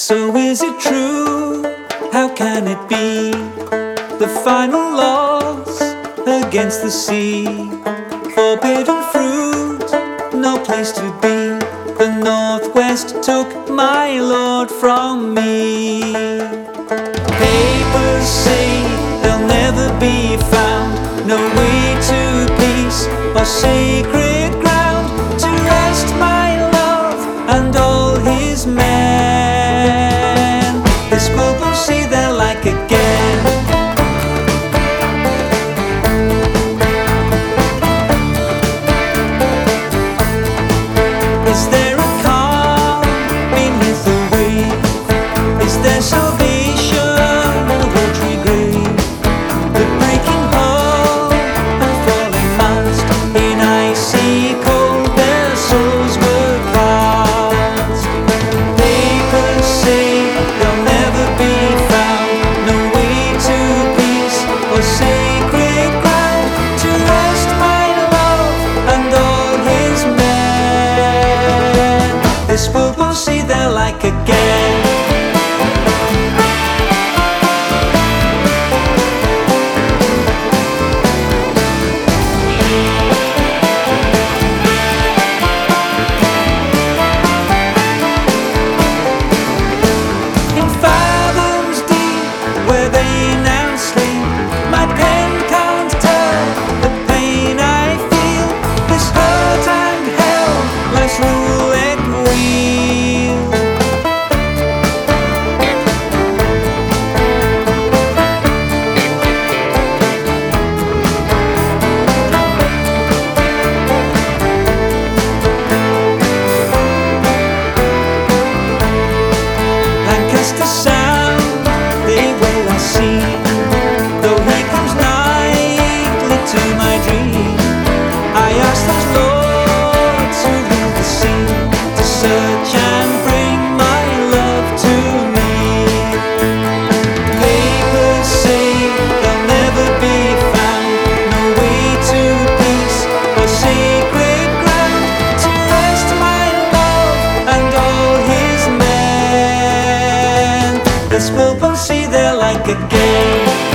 So is it true? How can it be? The final loss against the sea. Forbidden fruit, no place to be. The Northwest took my Lord from me. Papers say they'll never be found. No way to peace or sacred ground to rest my love and all his men. This world will see their like again. Is there a calm beneath the wave? Is there salvation in the watery grave? The breaking hull and falling mast, in icy cold their souls were cast. Papers say they'll never be found. No way to peace or sacred ground to rest my love and all his men. This world will see their like again. In fathoms deep where they now sleep, my pen can't tell the pain I feel. This hurt and hell, life's roulette wheel. Lancaster Sound, they well I see, though he comes nightly to my dream. I ask those lords who rule the sea to search and bring my love to me. Papers say they'll never be found. No way to peace or sacred ground to rest my love and all his men. This world won't see their like again.